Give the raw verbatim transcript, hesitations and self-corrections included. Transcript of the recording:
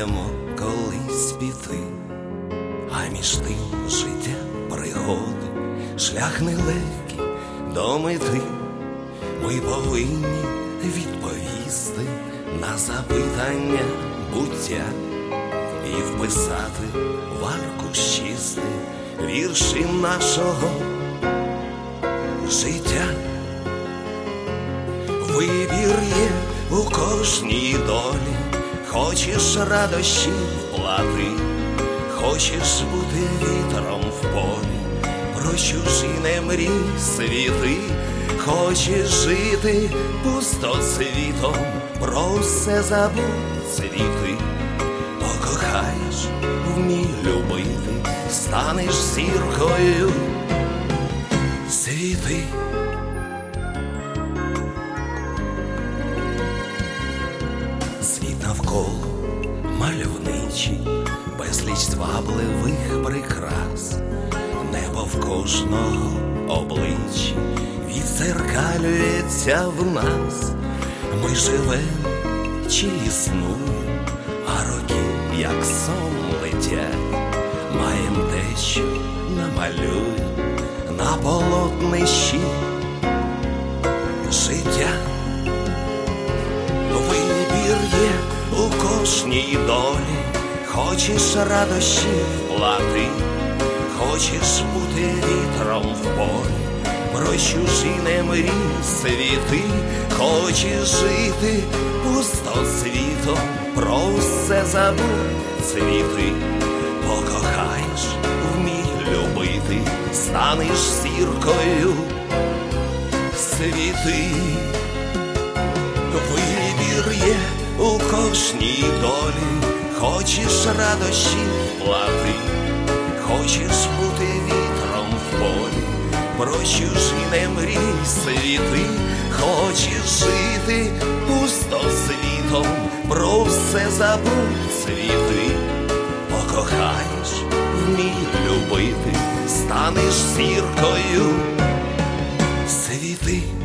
маємо колись піти, а між тим життя пригоди, шлях нелегкий до мети. Ми повинні відповісти на запитання буття і вписати в аркуш чистий вірші нашого життя. Вибір є у кожній долі, хочеш радощів плати, хочеш бути вітром в полі, про чужі мрій світи, хочеш жити пустоцвітом, про все забудь цвіти. Покохаєш, вмій любити, станеш зіркою, світи. Світ навколо мальовничий, безліч звабливих прикрас, небо в кожного обличчі відзеркалюється в нас. Ми живем чи існуємо, а роки, як сон, летять. Маєм те, що намалюємо на полотнищі життя. Вибір є у кожній долі, хочеш радощів плати, хочеш бути вітром в полі, про чужі мрій світи, хочеш жити пустоцвітом, про все забудь цвіти. Покохаєш, вмій любити, станеш зіркою, світи. Вибір є у кожній долі, хочеш радощів плати, хочеш бути вітром в полі, про чужі мрій світи, хочеш жити пустоцвітом, про все забудь цвіти. Покохаєш, вмій любити, станеш зіркою, світи.